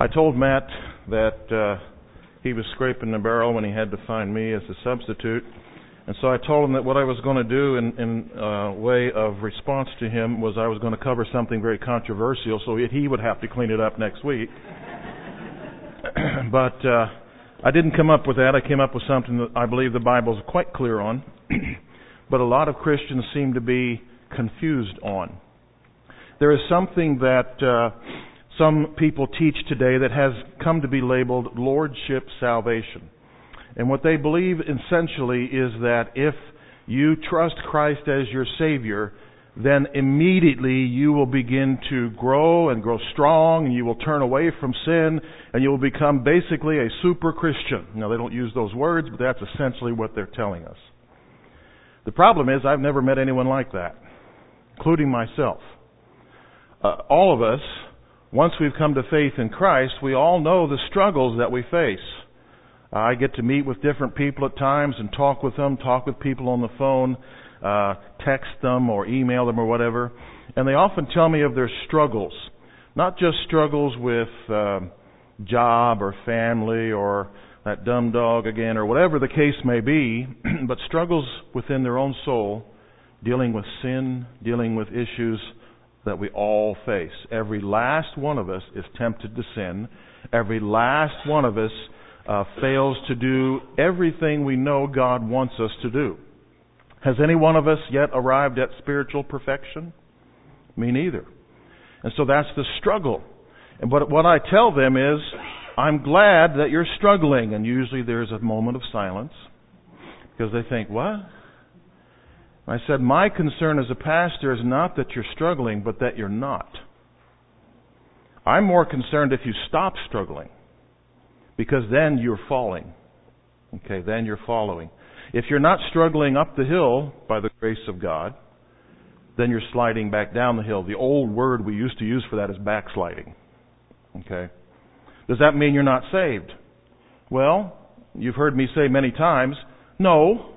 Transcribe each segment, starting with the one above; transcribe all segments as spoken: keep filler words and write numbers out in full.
I told Matt that uh, he was scraping the barrel when he had to find me as a substitute. And so I told him that what I was going to do in, in uh, way of response to him was I was going to cover something very controversial so he would have to clean it up next week. But uh, I didn't come up with that. I came up with something that I believe the Bible is quite clear on, but a lot of Christians seem to be confused on. There is something that uh, some people teach today that has come to be labeled Lordship Salvation. And what they believe essentially is that if you trust Christ as your Savior, then immediately you will begin to grow and grow strong, and you will turn away from sin, and you will become basically a super Christian. Now, they don't use those words, but that's essentially what they're telling us. The problem is I've never met anyone like that, including myself. Uh, all of us, once we've come to faith in Christ, we all know the struggles that we face. I get to meet with different people at times and talk with them, talk with people on the phone, uh, text them or email them or whatever. And they often tell me of their struggles. Not just struggles with uh, job or family or that dumb dog again or whatever the case may be, but struggles within their own soul, dealing with sin, dealing with issues that we all face. Every last one of us is tempted to sin. Every last one of us Uh, fails to do everything we know God wants us to do. Has any one of us yet arrived at spiritual perfection? Me neither. And so that's the struggle. And what, what I tell them is, I'm glad that you're struggling. And usually there's a moment of silence because they think, what? I said, my concern as a pastor is not that you're struggling, but that you're not. I'm more concerned if you stop struggling. Because then you're falling. Okay, then you're following. If you're not struggling up the hill by the grace of God, then you're sliding back down the hill. The old word we used to use for that is backsliding. Okay. Does that mean you're not saved? Well, you've heard me say many times, no.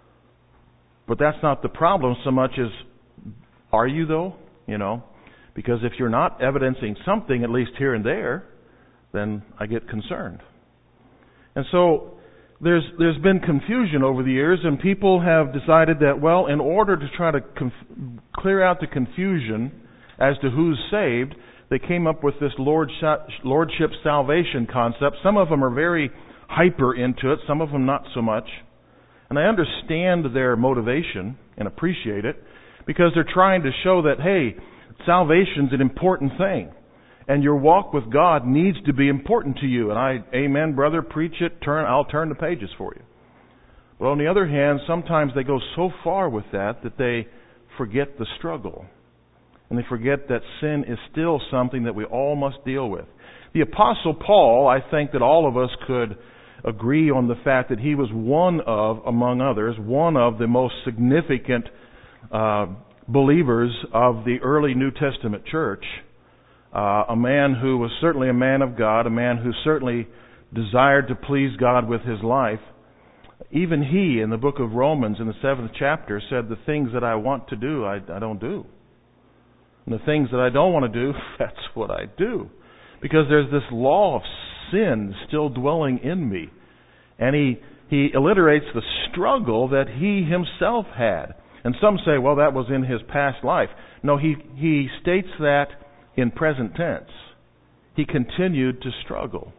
But that's not the problem so much as, are you though? You know, because if you're not evidencing something, at least here and there, then I get concerned. And so there's there's been confusion over the years, and people have decided that, well, in order to try to conf- clear out the confusion as to who's saved, they came up with this lordship, lordship salvation concept. Some of them are very hyper into it, some of them not so much. And I understand their motivation and appreciate it, because they're trying to show that, hey, salvation's an important thing. And your walk with God needs to be important to you. And I, amen, brother, preach it, turn, I'll turn the pages for you. But on the other hand, sometimes they go so far with that that they forget the struggle. And they forget that sin is still something that we all must deal with. The Apostle Paul, I think that all of us could agree on the fact that he was one of, among others, one of the most significant uh, believers of the early New Testament church. Uh, a man who was certainly a man of God, a man who certainly desired to please God with his life. Even he, in the book of Romans, in the seventh chapter, said, the things that I want to do, I, I don't do. And the things that I don't want to do, that's what I do. Because there's this law of sin still dwelling in me. And he, he alliterates the struggle that he himself had. And some say, well, that was in his past life. No, he, he states that in present tense. He continued to struggle.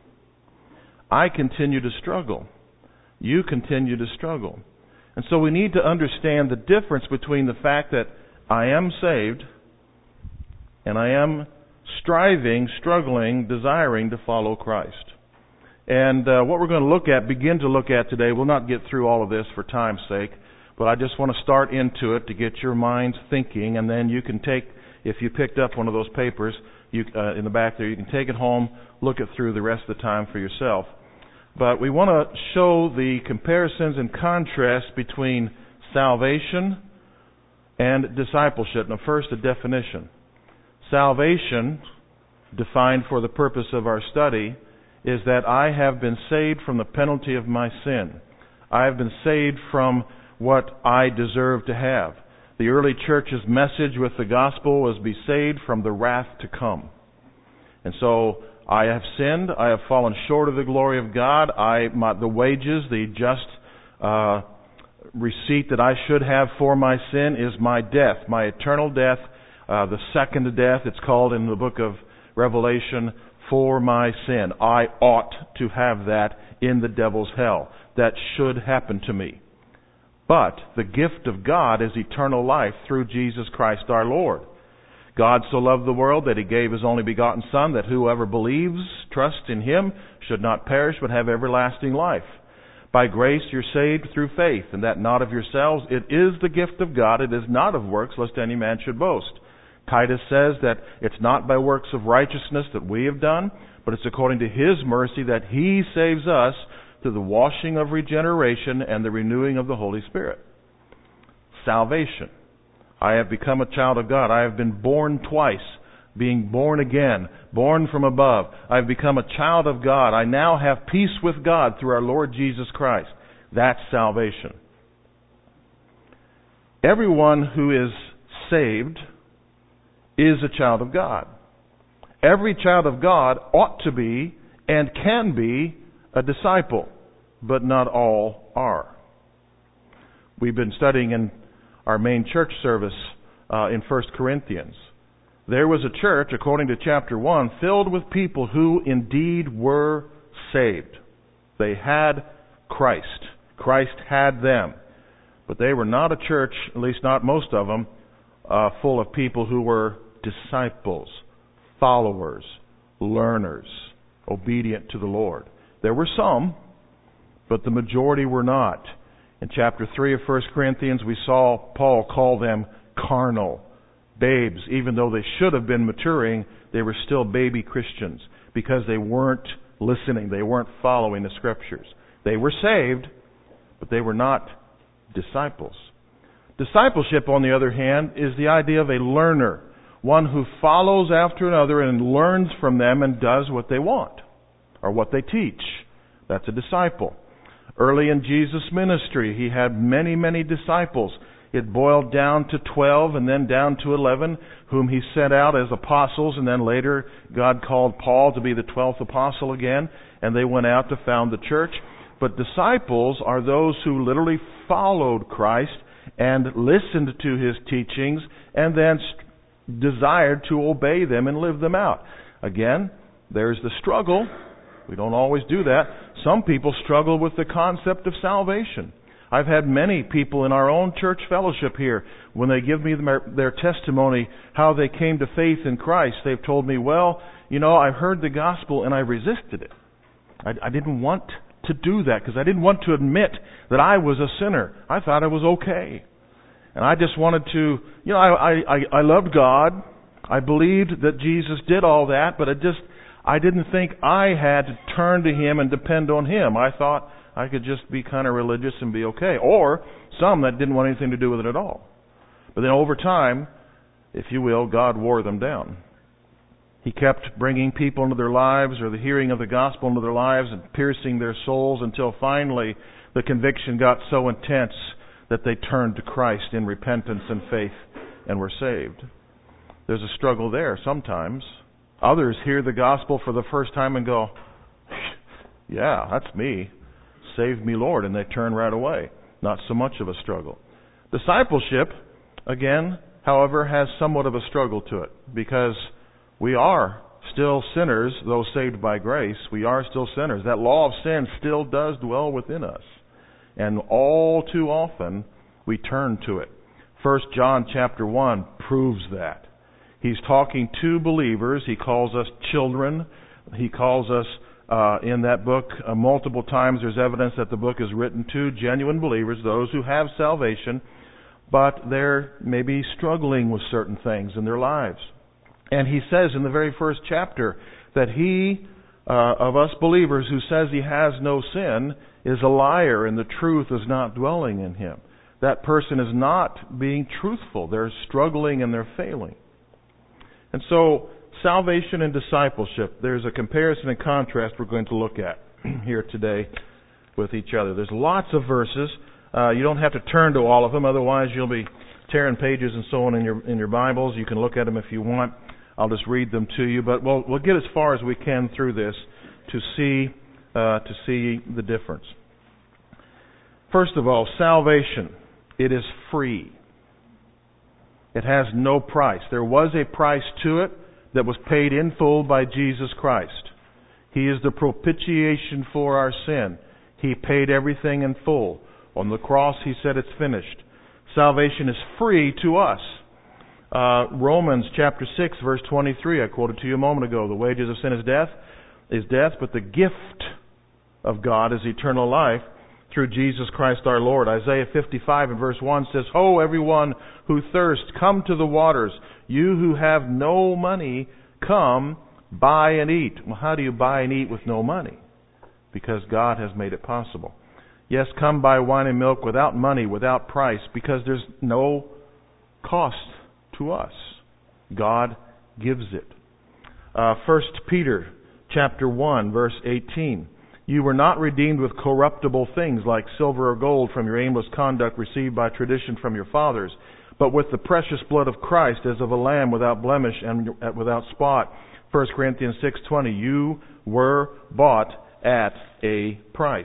I continue to struggle. You continue to struggle. And so we need to understand the difference between the fact that I am saved and I am striving, struggling, desiring to follow Christ. And uh, what we're going to look at, begin to look at today, we'll not get through all of this for time's sake, but I just want to start into it to get your minds thinking, and then you can take, if you picked up one of those papers you, uh, in the back there, you can take it home, look it through the rest of the time for yourself. But we want to show the comparisons and contrasts between salvation and discipleship. Now, first, a definition. Salvation, defined for the purpose of our study, is that I have been saved from the penalty of my sin. I have been saved from what I deserve to have. The early church's message with the gospel was be saved from the wrath to come. And so I have sinned. I have fallen short of the glory of God. I, my, the wages, the just uh, receipt that I should have for my sin is my death, my eternal death, uh, the second death. It's called in the book of Revelation, for my sin. I ought to have that in the devil's hell. That should happen to me. But the gift of God is eternal life through Jesus Christ our Lord. God so loved the world that He gave His only begotten Son, that whoever believes, trusts in Him, should not perish but have everlasting life. By grace you're saved through faith, and that not of yourselves. It is the gift of God. It is not of works, lest any man should boast. Titus says that it's not by works of righteousness that we have done, but it's according to His mercy that He saves us through the washing of regeneration and the renewing of the Holy Spirit. Salvation. I have become a child of God. I have been born twice, being born again, born from above. I have become a child of God. I now have peace with God through our Lord Jesus Christ. That's salvation. Everyone who is saved is a child of God. Every child of God ought to be and can be a disciple, but not all are. We've been studying in our main church service uh, in First Corinthians. There was a church, according to chapter one, filled with people who indeed were saved. They had Christ. Christ had them. But they were not a church, at least not most of them, uh, full of people who were disciples, followers, learners, obedient to the Lord. There were some, but the majority were not. In chapter three of First Corinthians, we saw Paul call them carnal, babes. Even though they should have been maturing, they were still baby Christians because they weren't listening. They weren't following the Scriptures. They were saved, but they were not disciples. Discipleship, on the other hand, is the idea of a learner, one who follows after another and learns from them and does what they want or what they teach. That's a disciple. Early in Jesus' ministry, He had many, many disciples. It boiled down to twelve and then down to eleven, whom He sent out as apostles, and then later God called Paul to be the twelfth apostle again, and they went out to found the church. But disciples are those who literally followed Christ and listened to His teachings and then desired to obey them and live them out. Again, there's the struggle. We don't always do that. Some people struggle with the concept of salvation. I've had many people in our own church fellowship here, when they give me their, their testimony, how they came to faith in Christ, they've told me, well, you know, I heard the gospel and I resisted it. I, I didn't want to do that because I didn't want to admit that I was a sinner. I thought I was okay. And I just wanted to, you know, I, I, I loved God. I believed that Jesus did all that, but it just, I didn't think I had to turn to Him and depend on Him. I thought I could just be kind of religious and be okay. Or some that didn't want anything to do with it at all. But then over time, if you will, God wore them down. He kept bringing people into their lives, or the hearing of the gospel into their lives, and piercing their souls until finally the conviction got so intense that they turned to Christ in repentance and faith and were saved. There's a struggle there sometimes. Others hear the gospel for the first time and go, yeah, that's me. Save me, Lord. And they turn right away. Not so much of a struggle. Discipleship, again, however, has somewhat of a struggle to it, because we are still sinners, though saved by grace. We are still sinners. That law of sin still does dwell within us. And all too often, we turn to it. First John chapter one proves that. He's talking to believers. He calls us children. He calls us, uh, in that book, uh, multiple times there's evidence that the book is written to genuine believers, those who have salvation, but they're maybe struggling with certain things in their lives. And he says in the very first chapter that he, uh, of us believers, who says he has no sin is a liar and the truth is not dwelling in him. That person is not being truthful. They're struggling and they're failing. And so, salvation and discipleship, there's a comparison and contrast we're going to look at here today with each other. There's lots of verses. Uh, you don't have to turn to all of them, otherwise you'll be tearing pages and so on in your in your Bibles. You can look at them if you want. I'll just read them to you, but we'll, we'll get as far as we can through this to see, uh, to see the difference. First of all, salvation. It is free. It has no price. There was a price to it that was paid in full by Jesus Christ. He is the propitiation for our sin. He paid everything in full. On the cross, He said it's finished. Salvation is free to us. Uh, Romans chapter six, verse twenty-three, I quoted to you a moment ago. The wages of sin is death, is death, but the gift of God is eternal life through Jesus Christ our Lord. Isaiah fifty-five and verse one says, Ho, everyone who thirsts, come to the waters. You who have no money, come, buy and eat. Well, how do you buy and eat with no money? Because God has made it possible. Yes, come buy wine and milk without money, without price, because there's no cost to us. God gives it. Uh, First Peter chapter one, verse eighteen. You were not redeemed with corruptible things like silver or gold from your aimless conduct received by tradition from your fathers, but with the precious blood of Christ as of a lamb without blemish and without spot. First Corinthians six twenty. You were bought at a price.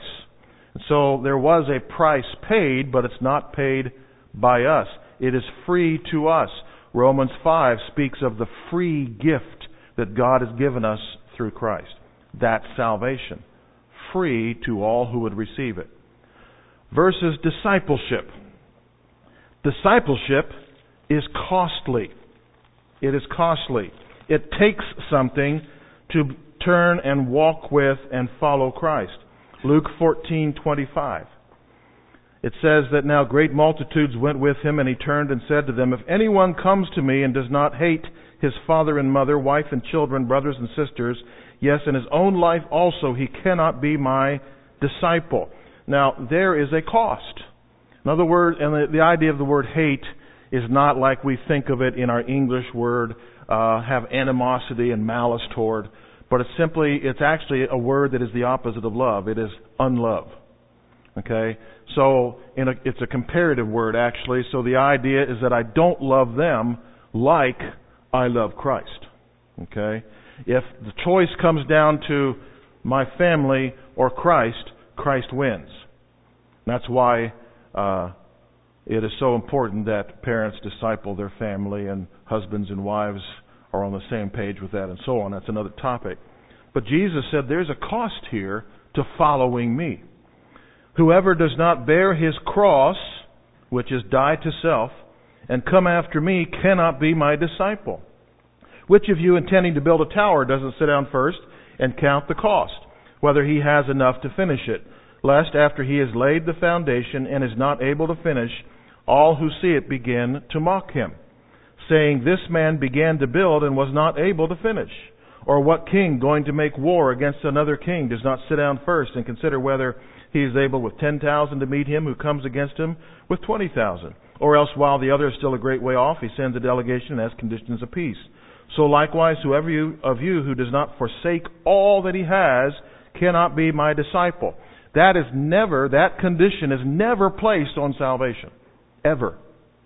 So there was a price paid, but it's not paid by us. It is free to us. Romans five speaks of the free gift that God has given us through Christ. That's salvation. Free to all who would receive it. Versus discipleship. Discipleship is costly. It is costly. It takes something to turn and walk with and follow Christ. Luke fourteen twenty-five. It says that now great multitudes went with him, and he turned and said to them, If anyone comes to me and does not hate his father and mother, wife and children, brothers and sisters, yes, and his own life also, he cannot be my disciple. Now, there is a cost. In other words, and the, the idea of the word hate is not like we think of it in our English word, uh, have animosity and malice toward, but it's simply, it's actually a word that is the opposite of love. It is unlove. Okay? So, in a, it's a comparative word actually, so the idea is that I don't love them like I love Christ. Okay? If the choice comes down to my family or Christ, Christ wins. That's why uh, it is so important that parents disciple their family and husbands and wives are on the same page with that and so on. That's another topic. But Jesus said there's a cost here to following me. Whoever does not bear his cross, which is die to self, and come after me cannot be my disciple. Which of you intending to build a tower doesn't sit down first and count the cost, whether he has enough to finish it, lest after he has laid the foundation and is not able to finish, all who see it begin to mock him, saying, This man began to build and was not able to finish. Or what king going to make war against another king does not sit down first and consider whether he is able with ten thousand to meet him who comes against him with twenty thousand? Or else while the other is still a great way off, he sends a delegation and asks conditions of peace. So likewise, whoever you, of you who does not forsake all that he has cannot be my disciple. That is never, that condition is never placed on salvation. Ever.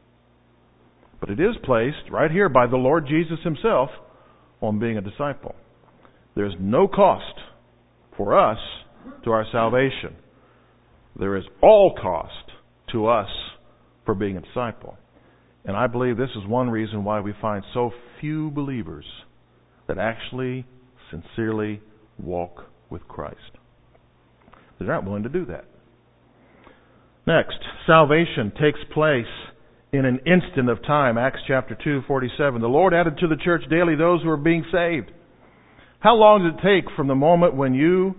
But it is placed right here by the Lord Jesus himself on being a disciple. There's no cost for us to our salvation. There is all cost to us for being a disciple. And I believe this is one reason why we find so few believers that actually sincerely walk with Christ. They're not willing to do that. Next, salvation takes place in an instant of time. Acts chapter two, forty-seven. The Lord added to the church daily those who are being saved. How long did it take from the moment when you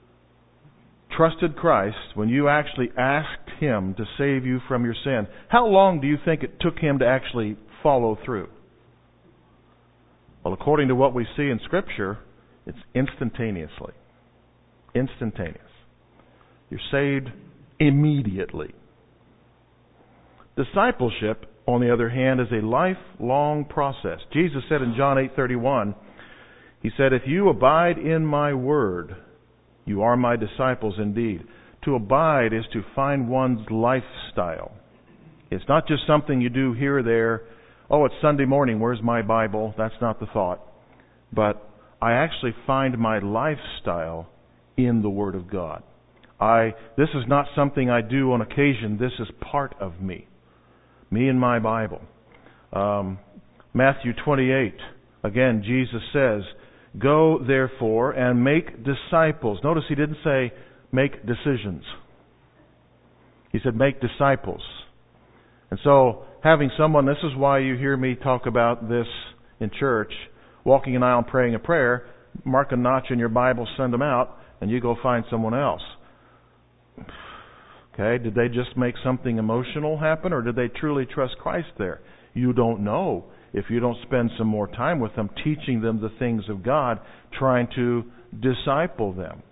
trusted Christ, when you actually asked Him to save you from your sin? How long do you think it took Him to actually follow through? Well, according to what we see in Scripture, it's instantaneously. Instantaneous. You're saved immediately. Discipleship, on the other hand, is a lifelong process. Jesus said in John eight thirty-one, He said, If you abide in my word, you are my disciples indeed. To abide is to find one's lifestyle. It's not just something you do here or there oh, it's Sunday morning, where's my Bible? That's not the thought. But I actually find my lifestyle in the Word of God. I this is not something I do on occasion. This is part of me. Me and my Bible. Um, Matthew twenty-eight. Again, Jesus says, "Go therefore and make disciples." Notice he didn't say make decisions. He said make disciples. And so, having someone, this is why you hear me talk about this in church, walking an aisle and praying a prayer, mark a notch in your Bible, send them out, and you go find someone else. Okay, did they just make something emotional happen, or did they truly trust Christ there? You don't know if you don't spend some more time with them, teaching them the things of God, trying to disciple them.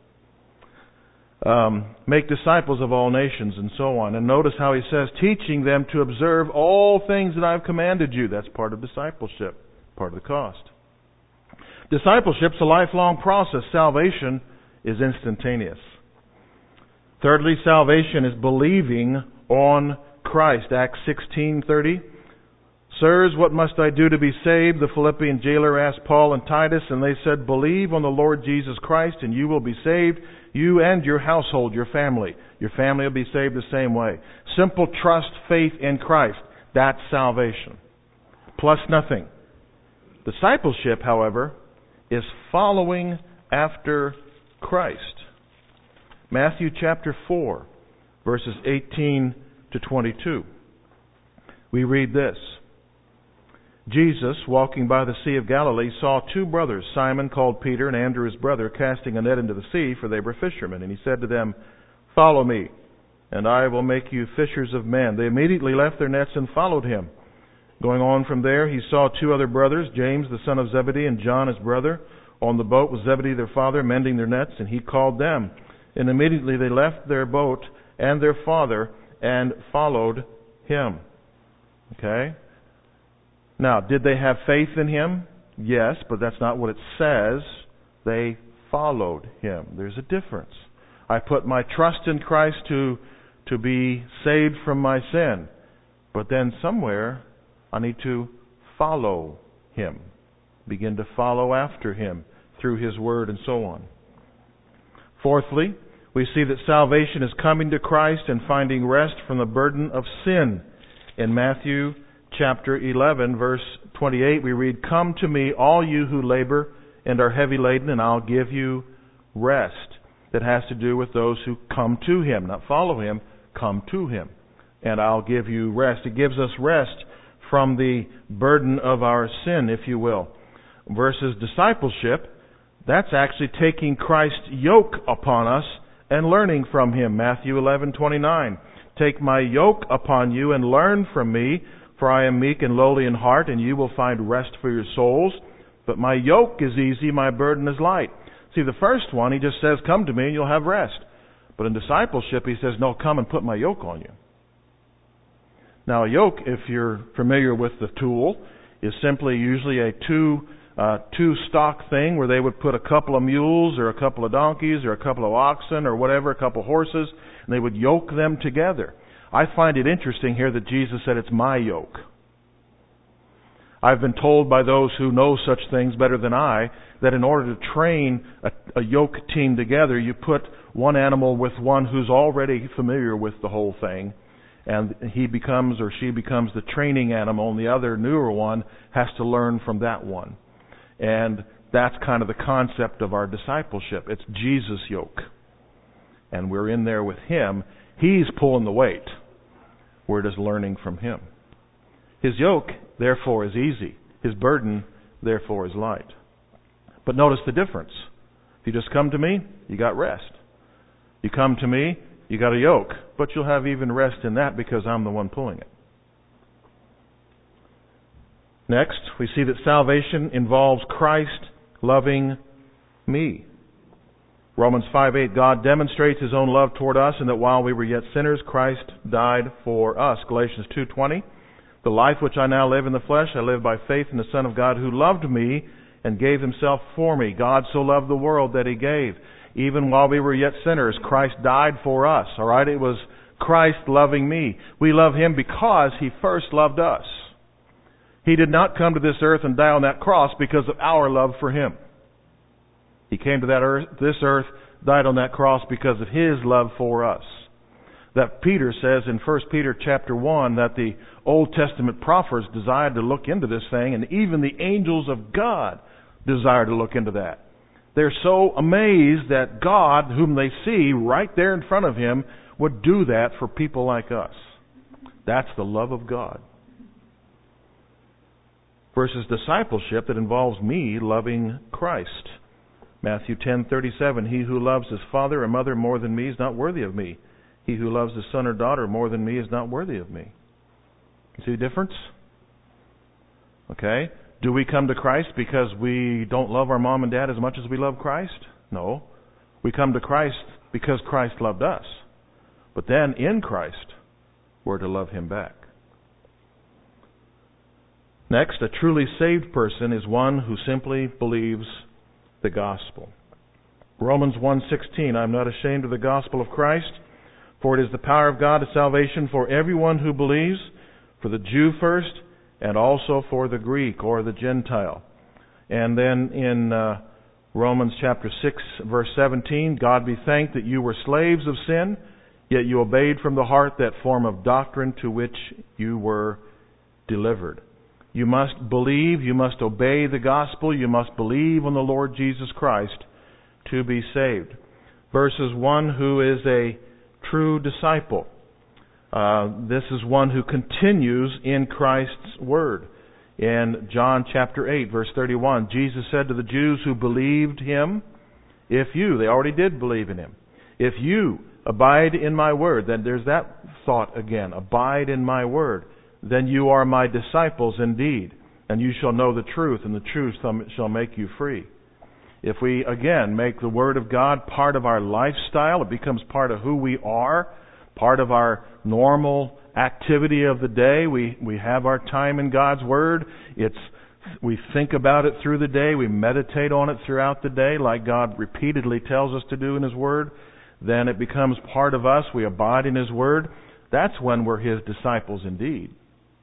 Um, make disciples of all nations, and so on. And notice how he says, teaching them to observe all things that I've commanded you. That's part of discipleship, part of the cost. Discipleship's a lifelong process. Salvation is instantaneous. Thirdly, salvation is believing on Christ. Acts sixteen thirty. Sirs, what must I do to be saved? The Philippian jailer asked Paul and Titus, and they said, believe on the Lord Jesus Christ, and you will be saved, you and your household, your family. Your family will be saved the same way. Simple trust, faith in Christ. That's salvation. Plus nothing. Discipleship, however, is following after Christ. Matthew chapter four, verses eighteen to twenty-two. We read this. Jesus, walking by the Sea of Galilee, saw two brothers, Simon called Peter and Andrew his brother, casting a net into the sea, for they were fishermen. And he said to them, follow me, and I will make you fishers of men. They immediately left their nets and followed him. Going on from there, he saw two other brothers, James the son of Zebedee and John his brother, on the boat with Zebedee their father, mending their nets, and he called them. And immediately they left their boat and their father and followed him. Okay? Now, did they have faith in him? Yes, but that's not what it says. They followed him. There's a difference. I put my trust in Christ to, to be saved from my sin. But then somewhere I need to follow him. Begin to follow after him through his word and so on. Fourthly, we see that salvation is coming to Christ and finding rest from the burden of sin. In Matthew chapter eleven, verse twenty-eight, we read, come to me, all you who labor and are heavy laden, and I'll give you rest. That has to do with those who come to him, not follow him, come to him. And I'll give you rest. It gives us rest from the burden of our sin, if you will. Versus discipleship, that's actually taking Christ's yoke upon us and learning from him. Matthew eleven twenty-nine. Take my yoke upon you and learn from me, for I am meek and lowly in heart, and you will find rest for your souls. But my yoke is easy, my burden is light. See, the first one, he just says, come to me and you'll have rest. But in discipleship, he says, no, come and put my yoke on you. Now, a yoke, if you're familiar with the tool, is simply usually a two uh, two stock thing where they would put a couple of mules or a couple of donkeys or a couple of oxen or whatever, a couple of horses, and they would yoke them together. I find it interesting here that Jesus said it's my yoke. I've been told by those who know such things better than I that in order to train a, a yoke team together, you put one animal with one who's already familiar with the whole thing, and he becomes or she becomes the training animal, and the other newer one has to learn from that one. And that's kind of the concept of our discipleship. It's Jesus' yoke. And we're in there with him. He's pulling the weight. We're just learning from him. His yoke, therefore, is easy. His burden, therefore, is light. But notice the difference. If you just come to me, you got rest. You come to me, you got a yoke. But you'll have even rest in that because I'm the one pulling it. Next, we see that salvation involves Christ loving me. Romans five eight, God demonstrates his own love toward us, and that while we were yet sinners, Christ died for us. Galatians two twenty, the life which I now live in the flesh, I live by faith in the Son of God who loved me and gave himself for me. God so loved the world that he gave. Even while we were yet sinners, Christ died for us. All right, it was Christ loving me. We love him because he first loved us. He did not come to this earth and die on that cross because of our love for Him. He came to that earth, this earth, died on that cross because of His love for us. That Peter says in First Peter chapter one that the Old Testament prophets desired to look into this thing, and even the angels of God desire to look into that. They're so amazed that God, whom they see right there in front of Him, would do that for people like us. That's the love of God. Versus discipleship that involves me loving Christ. Matthew ten thirty-seven, he who loves his father or mother more than me is not worthy of me. He who loves his son or daughter more than me is not worthy of me. You see the difference? Okay. Do we come to Christ because we don't love our mom and dad as much as we love Christ? No. We come to Christ because Christ loved us. But then in Christ, we're to love Him back. Next, a truly saved person is one who simply believes the gospel. Romans one sixteen, I am not ashamed of the gospel of Christ, for it is the power of God to salvation for everyone who believes, for the Jew first, and also for the Greek or the Gentile. And then in uh, Romans chapter six, verse seventeen, God be thanked that you were slaves of sin, yet you obeyed from the heart that form of doctrine to which you were delivered. You must believe, you must obey the gospel, you must believe on the Lord Jesus Christ to be saved. Verses one who is a true disciple. Uh, this is one who continues in Christ's word. In John chapter eight, verse thirty-one, Jesus said to the Jews who believed Him, if you, they already did believe in Him, if you abide in my word, then there's that thought again, abide in my word, then you are my disciples indeed, and you shall know the truth, and the truth shall make you free. If we, again, make the Word of God part of our lifestyle, it becomes part of who we are, part of our normal activity of the day. We we have our time in God's Word. It's we think about it through the day. We meditate on it throughout the day, like God repeatedly tells us to do in His Word. Then it becomes part of us. We abide in His Word. That's when we're His disciples indeed.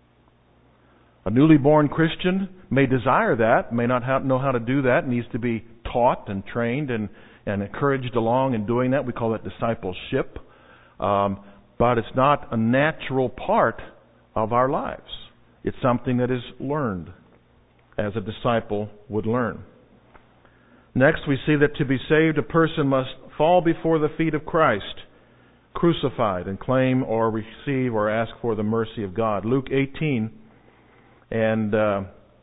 A newly born Christian may desire that, may not have, know how to do that, needs to be taught and trained and, and encouraged along in doing that. We call that discipleship. Um, but it's not a natural part of our lives. It's something that is learned, as a disciple would learn. Next, we see that to be saved, a person must fall before the feet of Christ, crucified, and claim or receive or ask for the mercy of God. Luke eighteen and uh,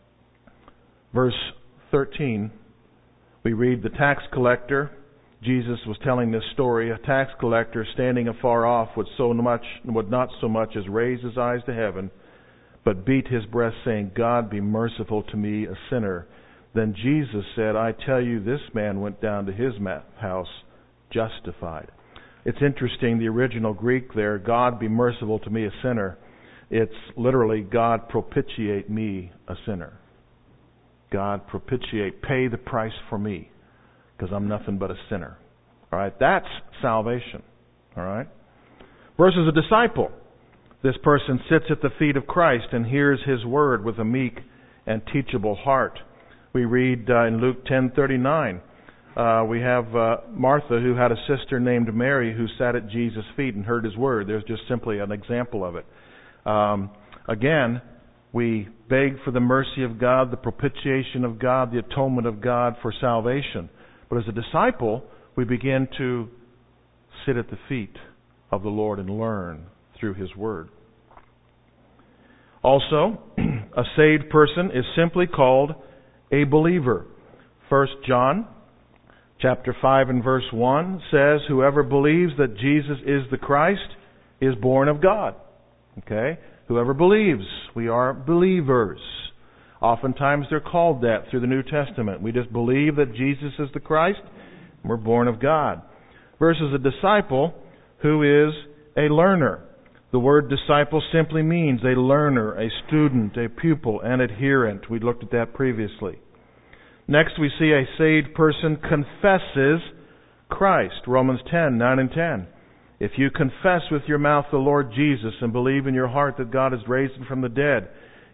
verse thirteen, we read, the tax collector, Jesus was telling this story, a tax collector standing afar off would so much would not so much as raise his eyes to heaven, but beat his breast, saying, God, be merciful to me, a sinner. Then Jesus said, I tell you, this man went down to his house justified. It's interesting, the original Greek there, God, be merciful to me, a sinner. It's literally, God, propitiate me, a sinner. God, propitiate, pay the price for me, because I'm nothing but a sinner. All right, that's salvation. All right. Versus a disciple. This person sits at the feet of Christ and hears His word with a meek and teachable heart. We read uh, in Luke ten thirty-nine, uh, we have uh, Martha, who had a sister named Mary, who sat at Jesus' feet and heard His word. There's just simply an example of it. Um, again, we beg for the mercy of God, the propitiation of God, the atonement of God for salvation. But as a disciple, we begin to sit at the feet of the Lord and learn through His Word. Also, a saved person is simply called a believer. First John chapter five and verse one says, whoever believes that Jesus is the Christ is born of God. Okay? Whoever believes. We are believers. Oftentimes they're called that through the New Testament. We just believe that Jesus is the Christ, and we're born of God. Versus a disciple who is a learner. The word disciple simply means a learner, a student, a pupil, an adherent. We looked at that previously. Next we see a saved person confesses Christ. Romans ten, nine and ten. If you confess with your mouth the Lord Jesus and believe in your heart that God has raised Him from the dead,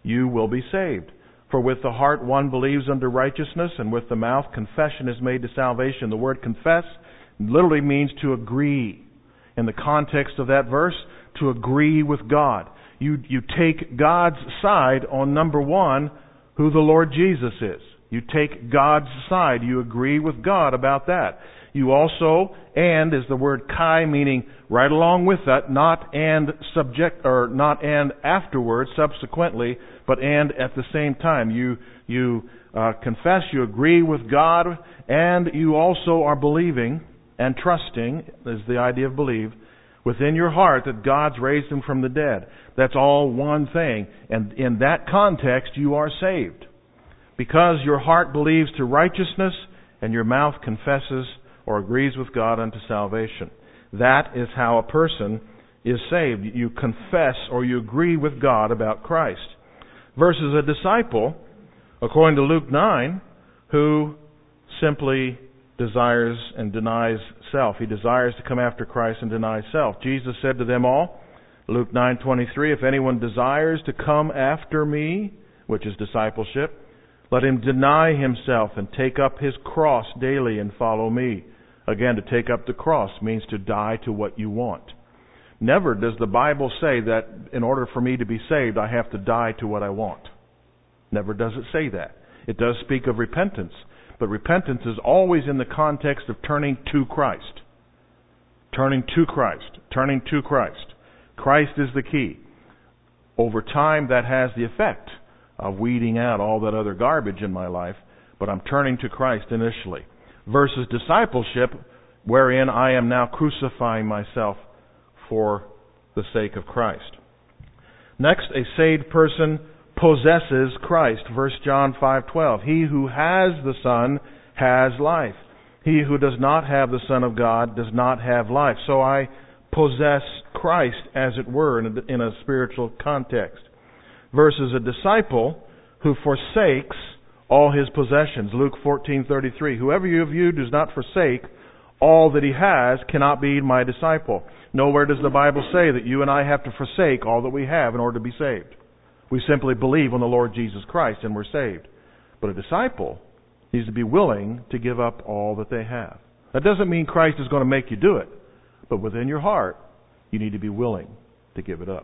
you will be saved. For with the heart one believes unto righteousness, and with the mouth confession is made to salvation. The word confess literally means to agree. In the context of that verse, to agree with God. You, you take God's side on, number one, who the Lord Jesus is. You take God's side. You agree with God about that. You also, and is the word kai, meaning right along with that, not and subject, or not and afterwards, subsequently, but and at the same time. You, you uh, confess, you agree with God, and you also are believing and trusting, is the idea of believe, within your heart that God's raised him from the dead. That's all one thing. And in that context, you are saved. Because your heart believes to righteousness and your mouth confesses or agrees with God unto salvation. That is how a person is saved. You confess or you agree with God about Christ. Versus a disciple, according to Luke nine, who simply desires and denies self. He desires to come after Christ and deny self. Jesus said to them all, Luke nine twenty-three, if anyone desires to come after me, which is discipleship, let him deny himself and take up his cross daily and follow me. Again, to take up the cross means to die to what you want. Never does the Bible say that in order for me to be saved, I have to die to what I want. Never does it say that. It does speak of repentance, but repentance is always in the context of turning to Christ. Turning to Christ. Turning to Christ. Christ is the key. Over time, that has the effect of weeding out all that other garbage in my life, but I'm turning to Christ initially. Versus discipleship, wherein I am now crucifying myself for the sake of Christ. Next, a saved person possesses Christ. First John five twelve. He who has the Son has life. He who does not have the Son of God does not have life. So I possess Christ, as it were, in a, in a spiritual context. Versus a disciple who forsakes all his possessions. Luke fourteen thirty-three. Whoever of you does not forsake all that he has cannot be my disciple. Nowhere does the Bible say that you and I have to forsake all that we have in order to be saved. We simply believe on the Lord Jesus Christ and we're saved. But a disciple needs to be willing to give up all that they have. That doesn't mean Christ is going to make you do it. But within your heart, you need to be willing to give it up.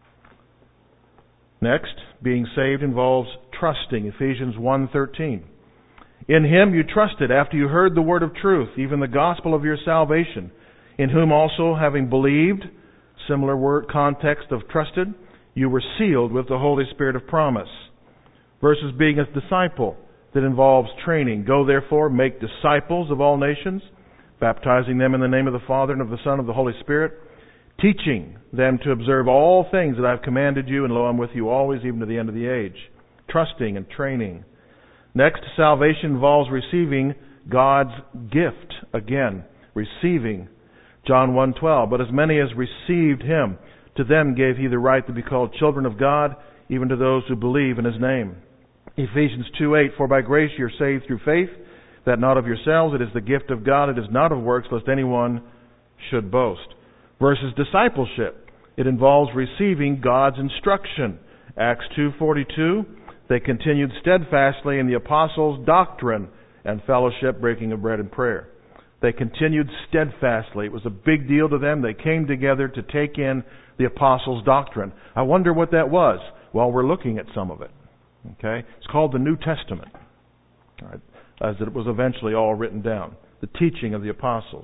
Next, being saved involves trusting. Ephesians one thirteen. In him you trusted after you heard the word of truth, even the gospel of your salvation, in whom also, having believed, similar word context of trusted, you were sealed with the Holy Spirit of promise. Versus being a disciple that involves training. Go therefore, make disciples of all nations, baptizing them in the name of the Father and of the Son and of the Holy Spirit, teaching them to observe all things that I have commanded you, and lo, I'm with you always, even to the end of the age. Trusting and training. Next, salvation involves receiving God's gift. Again, receiving. John one twelve. But as many as received him, to them gave he the right to be called children of God, even to those who believe in his name. Ephesians two eight. For by grace you are saved through faith, that not of yourselves, it is the gift of God, it is not of works, lest anyone should boast. Versus discipleship. It involves receiving God's instruction. Acts two forty-two. They continued steadfastly in the apostles' doctrine and fellowship, breaking of bread and prayer. They continued steadfastly. It was a big deal to them. They came together to take in the apostles' doctrine. I wonder what that was. Well, we're looking at some of it. Okay? It's called the New Testament, all right, as it was eventually all written down. The teaching of the apostles.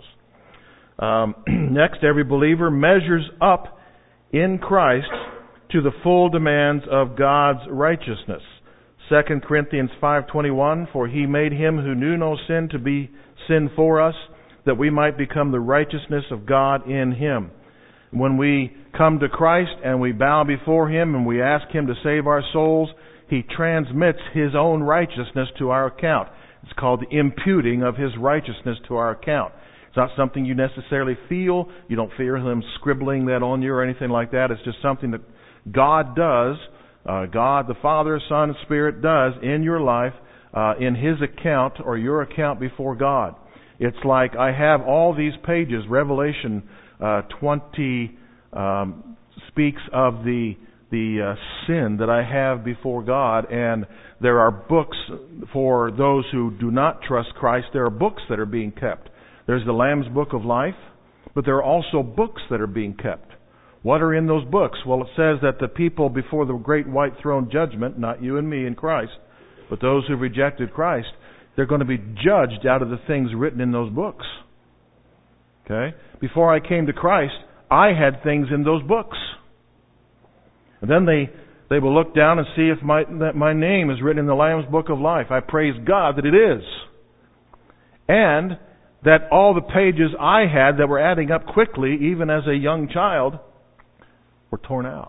Um, next, every believer measures up in Christ to the full demands of God's righteousness. Second Corinthians five twenty-one, for he made him who knew no sin to be sin for us, that we might become the righteousness of God in him. When we come to Christ and we bow before him and we ask him to save our souls, he transmits his own righteousness to our account. It's called the imputing of his righteousness to our account. It's not something you necessarily feel. You don't feel him scribbling that on you or anything like that. It's just something that God does, uh, God the Father, Son, and Spirit does in your life, uh, in his account or your account before God. It's like I have all these pages. Revelation uh, twenty um, speaks of the the uh, sin that I have before God, and there are books for those who do not trust Christ. There are books that are being kept. There's the Lamb's Book of Life, but there are also books that are being kept. What are in those books? Well, it says that the people before the great white throne judgment, not you and me in Christ, but those who rejected Christ, they're going to be judged out of the things written in those books. Okay? Before I came to Christ, I had things in those books. And then they, they will look down and see if my, that my name is written in the Lamb's Book of Life. I praise God that it is. And that all the pages I had that were adding up quickly, even as a young child, were torn out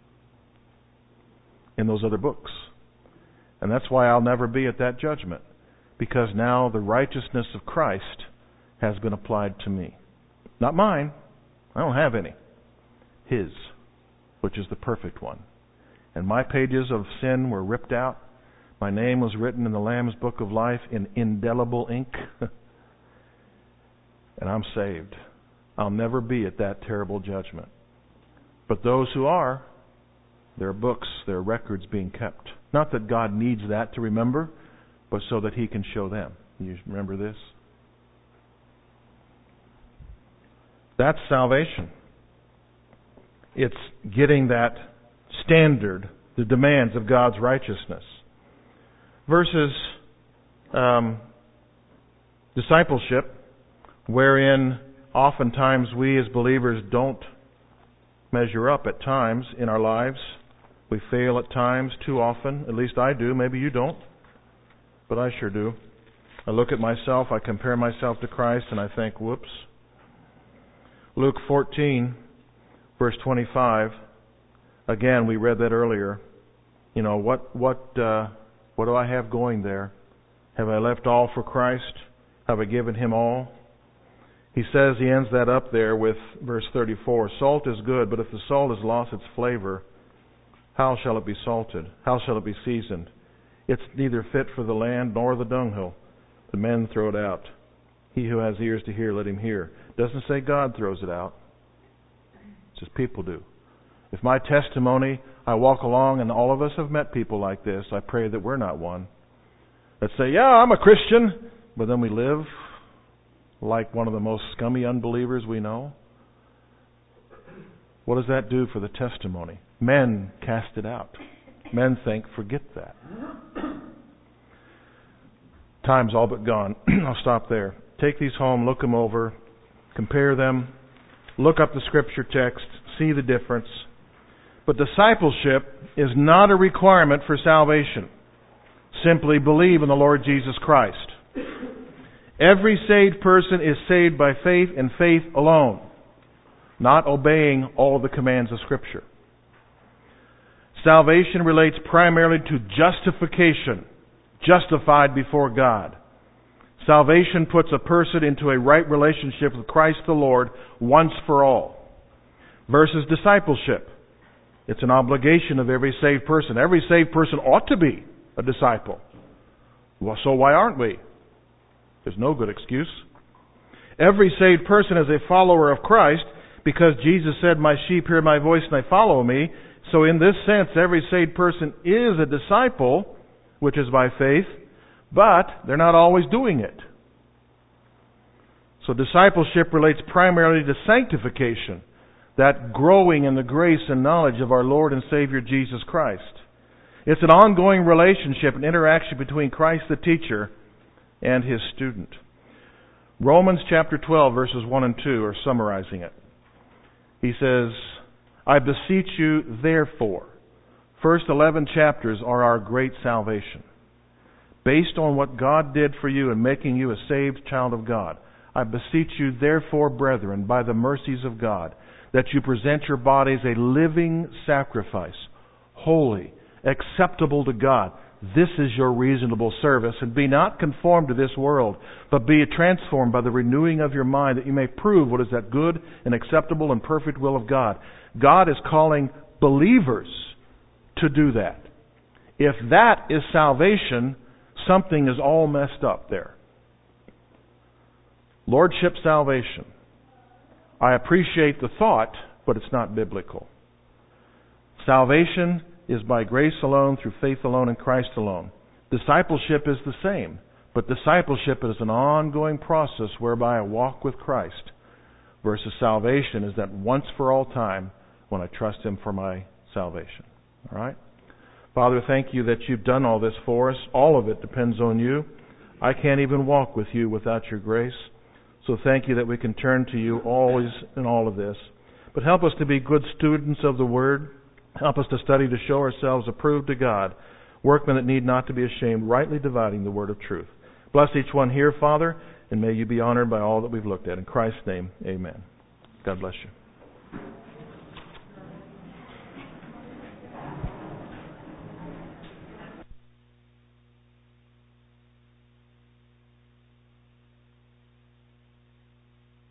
in those other books. And that's why I'll never be at that judgment. Because now the righteousness of Christ has been applied to me. Not mine. I don't have any. His, which is the perfect one. And my pages of sin were ripped out. My name was written in the Lamb's Book of Life in indelible ink. And I'm saved. I'll never be at that terrible judgment. But those who are, there are books, there are records being kept. Not that God needs that to remember, but so that He can show them. You remember this? That's salvation. It's getting that standard, the demands of God's righteousness. Versus um, discipleship, wherein oftentimes we as believers don't measure up at times in our lives. We fail at times too often. At least I do. Maybe you don't. But I sure do. I look at myself, I compare myself to Christ, and I think, whoops. Luke fourteen, verse twenty-five. Again, we read that earlier. You know, what what uh, what do I have going there? Have I left all for Christ? Have I given Him all? He says, he ends that up there with verse thirty-four. Salt is good, but if the salt has lost its flavor, how shall it be salted? How shall it be seasoned? It's neither fit for the land nor the dunghill. The men throw it out. He who has ears to hear, let him hear. It doesn't say God throws it out. It says people do. If my testimony, I walk along, and all of us have met people like this, I pray that we're not one. That say, yeah, I'm a Christian, but then we live like one of the most scummy unbelievers we know. What does that do for the testimony? Men cast it out. Men think, forget that. Time's all but gone. I'll stop there. Take these home, look them over, compare them, look up the scripture text, see the difference. But discipleship is not a requirement for salvation. Simply believe in the Lord Jesus Christ. Every saved person is saved by faith and faith alone, not obeying all the commands of Scripture. Salvation relates primarily to justification, justified before God. Salvation puts a person into a right relationship with Christ the Lord once for all. Versus discipleship. It's an obligation of every saved person. Every saved person ought to be a disciple. Well, so why aren't we? There's no good excuse. Every saved person is a follower of Christ because Jesus said, my sheep hear my voice and they follow me. So in this sense, every saved person is a disciple, which is by faith, but they're not always doing it. So discipleship relates primarily to sanctification, that growing in the grace and knowledge of our Lord and Savior Jesus Christ. It's an ongoing relationship and interaction between Christ the teacher and his student. Romans chapter twelve, verses one and two are summarizing it. He says, I beseech you, therefore. First eleven chapters are our great salvation. Based on what God did for you in making you a saved child of God. I beseech you, therefore, brethren, by the mercies of God, that you present your bodies a living sacrifice, holy, acceptable to God. This is your reasonable service, and be not conformed to this world, but be transformed by the renewing of your mind, that you may prove what is that good and acceptable and perfect will of God. God is calling believers to do that. If that is salvation, something is all messed up there. Lordship salvation. I appreciate the thought, but it's not biblical. Salvation is by grace alone, through faith alone, in Christ alone. Discipleship is the same, but discipleship is an ongoing process whereby I walk with Christ, versus salvation is that once for all time when I trust Him for my salvation. All right? Father, thank You that You've done all this for us. All of it depends on You. I can't even walk with You without Your grace. So thank You that we can turn to You always in all of this. But help us to be good students of the Word. Help us to study to show ourselves approved to God, workmen that need not to be ashamed, rightly dividing the word of truth. Bless each one here, Father, and may You be honored by all that we've looked at. In Christ's name, amen. God bless you.